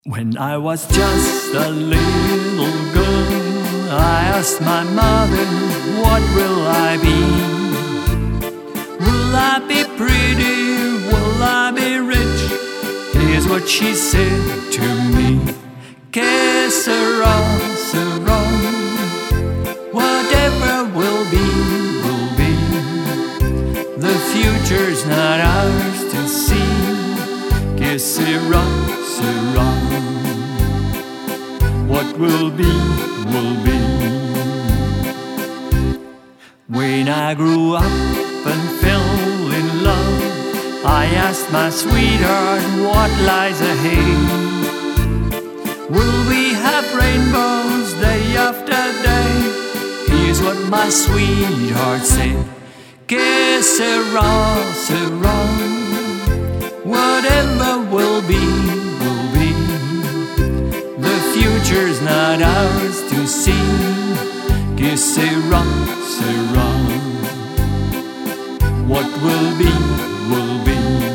When I was just a little girl, I asked my mother, what will I be? Will I be pretty? Will I be rich? Here's what she said to me. Que sera, sera. Whatever will be, will be. The future's not ours to see. Que sera, sera. What will be, will be. When I grew up and fell in love, I asked my sweetheart what lies ahead. Will we have rainbows day after day? Here's what my sweetheart said. Que sera, sera. Whatever will be, will be. The future's not ours to see. Que sera, sera. What will be, will be.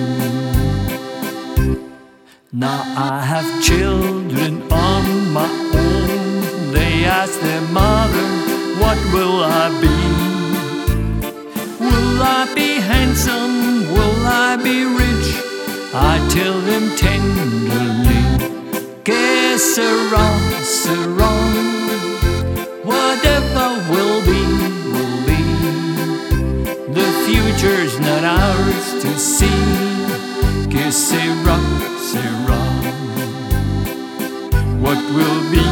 Now I have children on my own. They ask their mother, what will I be? Will I be handsome? Will I be rich? I tell them tenderly, que sera, sera. Whatever will be, will be. The future's not ours to see. Que sera, sera. What will be,